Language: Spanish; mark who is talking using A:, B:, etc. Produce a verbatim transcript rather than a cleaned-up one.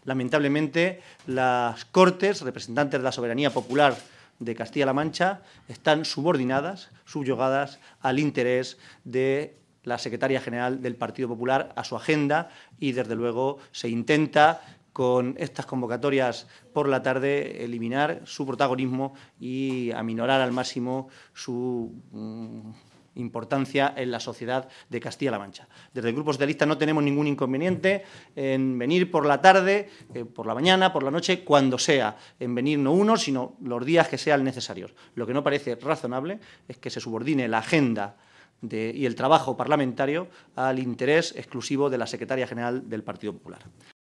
A: Lamentablemente, las Cortes, representantes de la soberanía popular de Castilla-La Mancha, están subordinadas, subyugadas al interés de la secretaria general del Partido Popular, a su agenda, y desde luego se intenta, con estas convocatorias por la tarde, eliminar su protagonismo y aminorar al máximo su mmm, importancia en la sociedad de Castilla-La Mancha. Desde el Grupo Socialista no tenemos ningún inconveniente en venir por la tarde, eh, por la mañana, por la noche, cuando sea, en venir no uno, sino los días que sean necesarios. Lo que no parece razonable es que se subordine la agenda de, y el trabajo parlamentario al interés exclusivo de la secretaria general del Partido Popular.